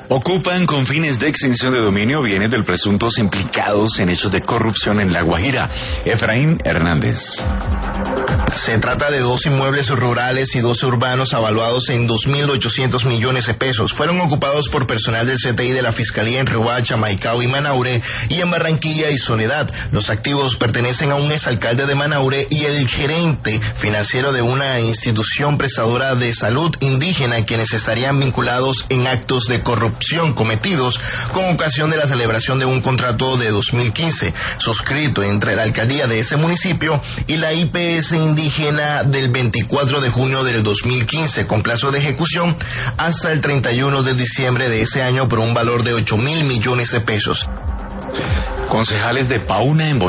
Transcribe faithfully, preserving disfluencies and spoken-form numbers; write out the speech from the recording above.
Ocupan con fines de extinción de dominio bienes de presuntos implicados en hechos de corrupción en La Guajira. Efraín Hernández. Se trata de dos inmuebles rurales y dos urbanos avaluados en dos mil ochocientos millones de pesos. Fueron ocupados por personal del C T I de la Fiscalía en Riohacha, Maicao y Manaure, y en Barranquilla y Soledad. Los activos pertenecen a un exalcalde de Manaure y el gerente financiero de una institución prestadora de salud indígena, quienes estarían vinculados en actos de corrupción cometidos con ocasión de la celebración de un contrato de dos mil quince, suscrito entre la alcaldía de ese municipio y la I P S indígena del veinticuatro de junio del dos mil quince, con plazo de ejecución hasta el treinta y uno de diciembre de ese año por un valor de ocho mil millones de pesos. Concejales de Pauna en